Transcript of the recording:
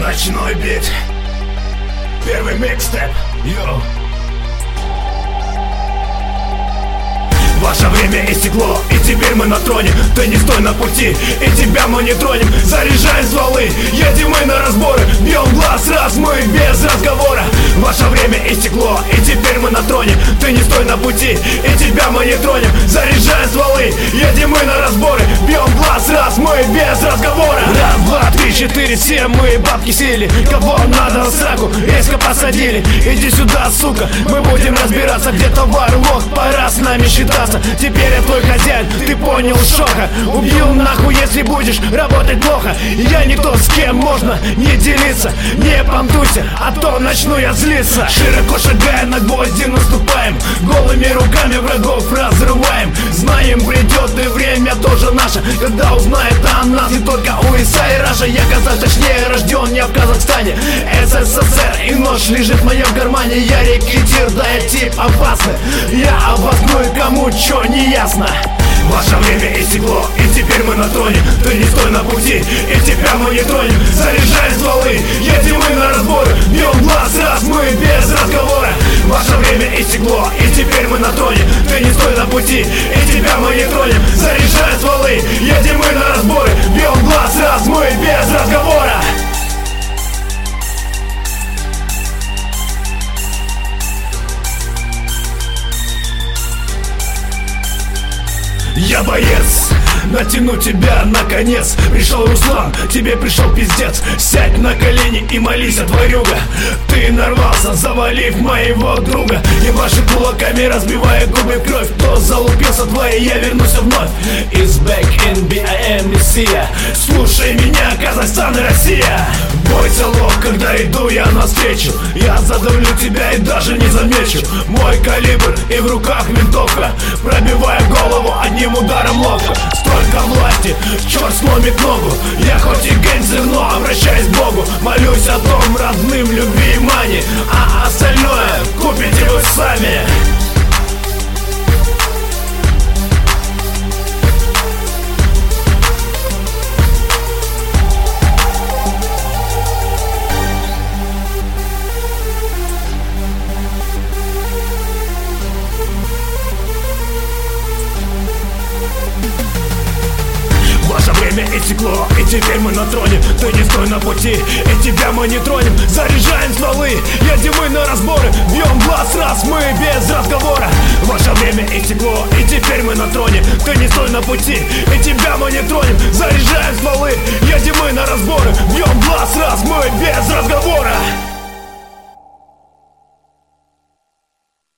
Ночной бит. Первый микстеп. Йоу. Ваше время истекло, и теперь мы на троне. Ты не стой на пути, и тебя мы не тронем. Заряжаем стволы, едем мы на разборы. Бьем глаз раз, мы без разговора. Ваше время истекло, и теперь мы на троне. Ты не стой на пути, и тебя мы не тронем. Заряжаем стволы, едем мы на разборы. Бьем глаз раз, мы без разговора. Раз, два, три, четыре, все мы бабки сели. Кого надо в сраку, резко посадили. Иди сюда, сука, мы будем разбираться, где товар лох, пора с нами считаться. Теперь я твой хозяин, ты понял шока. Убью нахуй, если будешь работать плохо. Я никто, с кем можно не делиться. Не понтуйся, а то начну я злиться. Широко шагая, на гвозди наступаем. Голыми руками врагов разрываем. Знаем, придет и время тоже наше, когда узнает о нас не только УСА и Раша. Я казах, точнее рожден я в Казахстане. СССР, и нож лежит в моем кармане. Я рекетир, да я тип опасный. Я обосную, кому чё не ясно. Ваше время истекло, и теперь мы на троне. Ты не стой на пути, и тебя мы не тронем. Заряжаем стволы, едем мы на разборы. Бьем глаз раз, мы без разговора. Ваше время истекло, и теперь мы на троне. Ты не стой на пути, и тебя мы не тронем. Заряжаем стволы, едем мы на разборы. Бьем глаз раз, мы без разговора. Я боец, натяну тебя наконец. Пришел Руслан, тебе пришел пиздец. Сядь на колени и молись, тварюга. Ты нарвался, завалив моего друга. И ваши кулаками разбивая губы в кровь. Кто залупился твои, я вернусь вновь. Is back in BIM Мессия. Слушай меня, Казахстан и Россия. Бойся лох, когда иду я навстречу. Я задавлю тебя и даже не замечу. Мой калибр и в руках винтовка. Пробиваю голову одним ударом ловко. Столько власти, черт сломит ногу. Я хоть и гангстер, но обращаюсь к Богу. Молюсь о том родным, любви и мани. А остальное купите вы сами. Время истекло, и теперь мы на троне. Ты не стой на пути, и тебя мы не тронем. Заряжаем стволы, едем мы на разборы. Бьем глаз раз, мы без разговора. Ваше время истекло, и теперь мы на троне. Ты не стой на пути, и тебя мы не тронем. Заряжаем стволы.